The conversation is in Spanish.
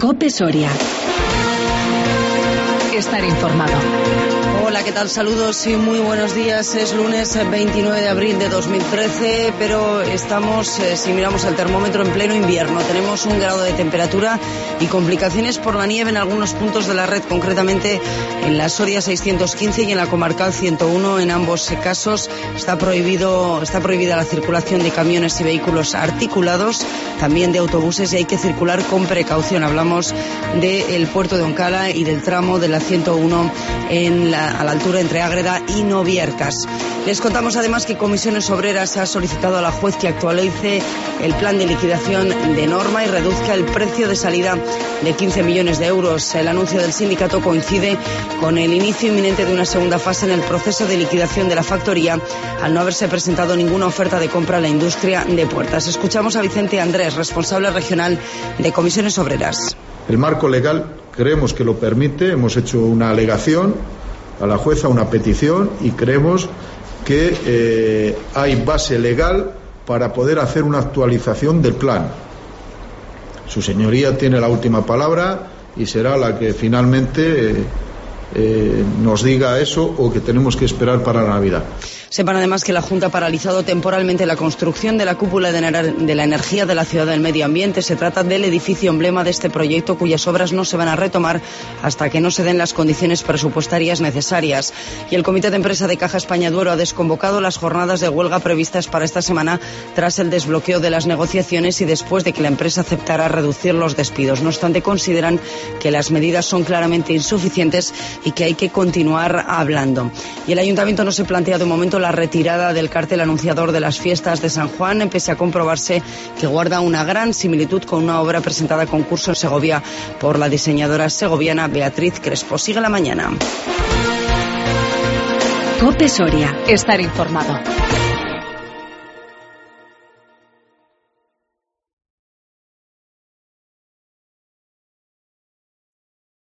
COPE Soria. Estar informado. Hola, ¿qué tal? Saludos y muy buenos días. Es lunes 29 de abril de 2013, pero estamos, si miramos el termómetro, en pleno invierno. Tenemos 1 grado de temperatura y complicaciones por la nieve en algunos puntos de la red, concretamente en la Soria 615 y en la Comarcal 101. En ambos casos está prohibida la circulación de camiones y vehículos articulados, también de autobuses, y hay que circular con precaución. Hablamos del puerto de Oncala y del tramo de la 101 a la altura entre Ágreda y Noviercas. Les contamos además que Comisiones Obreras ha solicitado a la juez que actualice el plan de liquidación de Norma y reduzca el precio de salida de 15 millones de euros. El anuncio del sindicato coincide con el inicio inminente de una segunda fase en el proceso de liquidación de la factoría, al no haberse presentado ninguna oferta de compra a la industria de puertas. Escuchamos a Vicente Andrés, responsable regional de Comisiones Obreras. El marco legal creemos que lo permite. Hemos hecho una alegación a la jueza, una petición, y creemos que hay base legal para poder hacer una actualización del plan. Su señoría tiene la última palabra y será la que finalmente nos diga eso, o que tenemos que esperar para la Navidad. Sepan además que la Junta ha paralizado temporalmente la construcción de la cúpula de la energía de la Ciudad del Medio Ambiente. Se trata del edificio emblema de este proyecto, cuyas obras no se van a retomar hasta que no se den las condiciones presupuestarias necesarias. Y el Comité de Empresa de Caja España Duero ha desconvocado las jornadas de huelga previstas para esta semana tras el desbloqueo de las negociaciones y después de que la empresa aceptara reducir los despidos. No obstante, consideran que las medidas son claramente insuficientes y que hay que continuar hablando. Y el Ayuntamiento no se plantea de momento la retirada del cartel anunciador de las fiestas de San Juan, pese a comprobarse que guarda una gran similitud con una obra presentada a concurso en Segovia por la diseñadora segoviana Beatriz Crespo. Sigue la mañana. COPE Soria. Estar informado.